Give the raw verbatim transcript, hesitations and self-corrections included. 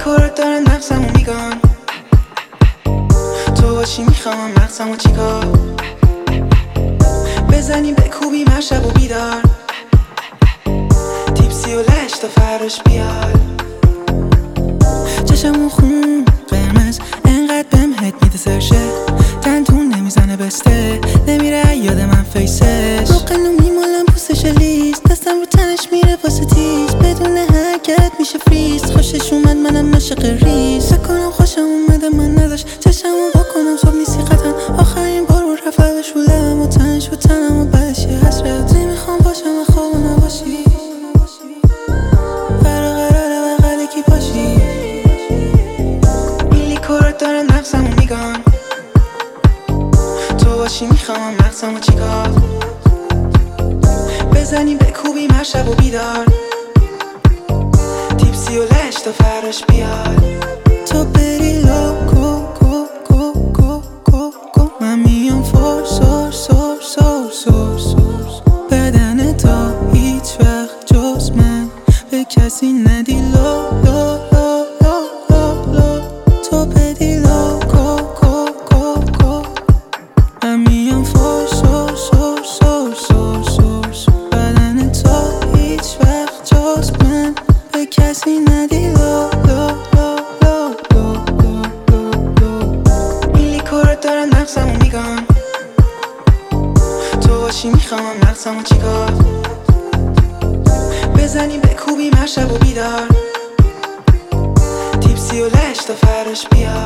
کارت دارن نفسمو میگن تو باشی میخوام مغزمو چیکار بزنیم بکوبیم هر شب و بیدار تیپسی و لش تا فراش بیاد چشمو خون قرمز انقدر بهم هد میده سرشه تنتون نمیزنه بسته نمیره یاد من فیسش رو قلو میمالم پوستش لیست دستم رو تنش میره واسه تیز بدون حرکت میشه فریز خوشش اومد منم عاشق ریز سکنم خوشم اومده من نداشت چشمو واکنم صبح نیستی قطعا آخرین بار بود رفت بشولم و تنش و تنم و بعدش یه حسرت نمیخوام باشم و خواب نباشی فرا قراره بغل کی پاشی میلی کارت دارن نفسمو میگن تو باشی میخوام مغزمو چیکار بزنیم بکوبیم هر شب و بیدار تیپسی و لش تا فراش بیاد تو بری لوکو کو کو کو کو کو من میام فور سور سور سور سور سور بدن تو هیچ وقت جز من به کسی ندی لو لو لو لو لو لو تو بدی لوکو کو کو کو من میام فور سور سور سور سور سور بدن تو هیچ وقت جز من به کسی ندی لو لو لو لو لو لو لو میلی کارت دارن نفسمو میگن تو باشی میخوام مغزمو چیکار بزنیم بکوبیم هر شب و بیدار تیپسی و لش تا فراش بیاد